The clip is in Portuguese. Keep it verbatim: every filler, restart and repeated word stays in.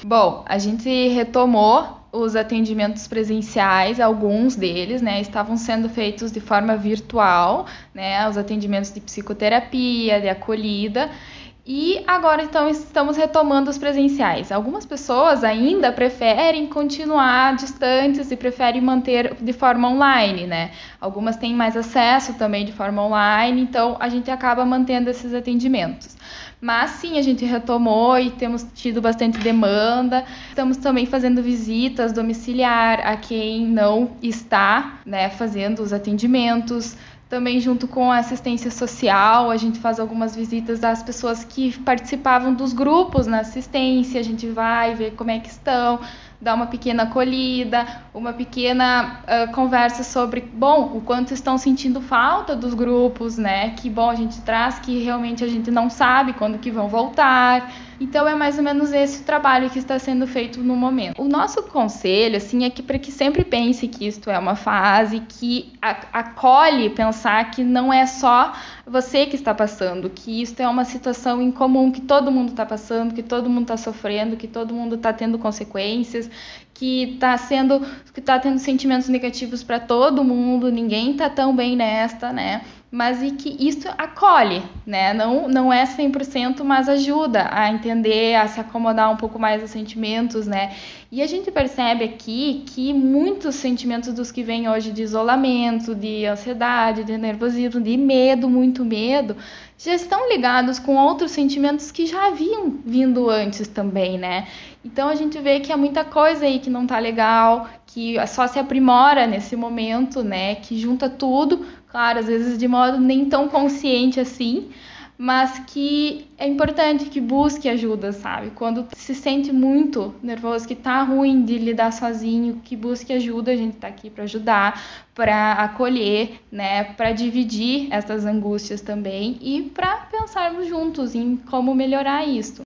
Bom, a gente retomou os atendimentos presenciais, alguns deles, né, estavam sendo feitos de forma virtual, né, os atendimentos de psicoterapia, de acolhida, e agora então estamos retomando os presenciais. Algumas pessoas ainda preferem continuar distantes e preferem manter de forma online, né? Algumas têm mais acesso também de forma online, então a gente acaba mantendo esses atendimentos. Mas sim, a gente retomou e temos tido bastante demanda. Estamos também fazendo visitas domiciliar a quem não está, né, fazendo os atendimentos. Também junto com a assistência social, a gente faz algumas visitas às pessoas que participavam dos grupos na assistência, a gente vai ver como é que estão, dá uma pequena acolhida, uma pequena uh, conversa sobre, bom, o quanto estão sentindo falta dos grupos, né? Que bom, a gente traz que realmente a gente não sabe quando que vão voltar. Então é mais ou menos esse o trabalho que está sendo feito no momento. O nosso conselho, assim, é que para que sempre pense que isto é uma fase, que acolhe pensar que não é só você que está passando, que isto é uma situação incomum, que todo mundo está passando, que todo mundo está sofrendo, que todo mundo está tendo consequências, que está sendo, que está tendo sentimentos negativos para todo mundo, ninguém está tão bem nesta, né? Mas e que isso acolhe, né? Não, não é cem por cento, mas ajuda a entender, a se acomodar um pouco mais aos sentimentos, né? E a gente percebe aqui que muitos sentimentos dos que vêm hoje de isolamento, de ansiedade, de nervosismo, de medo, muito medo, já estão ligados com outros sentimentos que já haviam vindo antes também, né? Então a gente vê que há muita coisa aí que não tá legal, que só se aprimora nesse momento, né? Que junta tudo, claro, às vezes de modo nem tão consciente assim, mas que é importante que busque ajuda, sabe? Quando se sente muito nervoso, que tá ruim de lidar sozinho, que busque ajuda, a gente tá aqui para ajudar, para acolher, né? Para dividir essas angústias também e para pensarmos juntos em como melhorar isso.